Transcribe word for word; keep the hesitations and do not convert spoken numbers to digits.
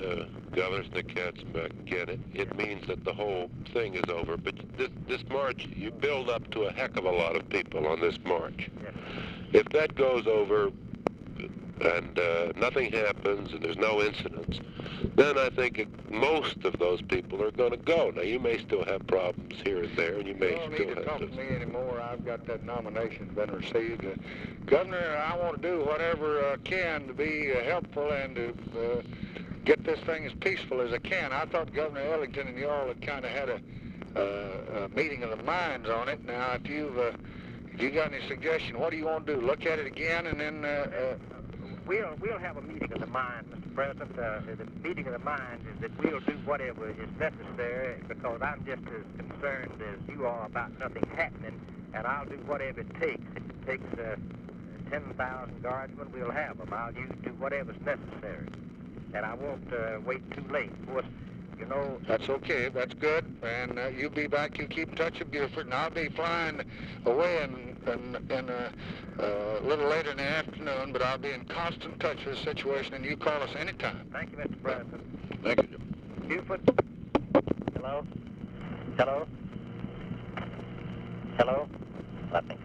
uh, Governor Katzenbach, get it. It means that the whole thing is over. But this, this march, you build up to a heck of a lot of people on this march. Yes. If that goes over and uh, nothing happens and there's no incidents, then I think it, most of those people are going to go. Now, you may still have problems here and there, and you may You don't still need to have talk to... to me anymore. I've got that nomination been received. Uh, Governor, I want to do whatever I can to be uh, helpful and to uh, get this thing as peaceful as I can. I thought Governor Ellington and y'all had kind of had a, uh, a meeting of the minds on it. Now, if you've uh, if you got any suggestion, what do you want to do? Look at it again and then... Uh, uh, We'll, we'll have a meeting of the mind, Mister President. Uh, the meeting of the mind is that we'll do whatever is necessary, because I'm just as concerned as you are about nothing happening, and I'll do whatever it takes. If it takes uh, ten thousand guardsmen, we'll have them. I'll use, do whatever's necessary, and I won't uh, wait too late. Of course, you know... That's okay. That's good. And uh, you'll be back. You keep in touch with Buford, and I'll be flying away in, in, in a, uh, a little later in the afternoon, but I'll be in constant touch with the situation, and you call us anytime. Thank you, Mister President. Thank you. Buford? Hello? Hello? Hello? Nothing.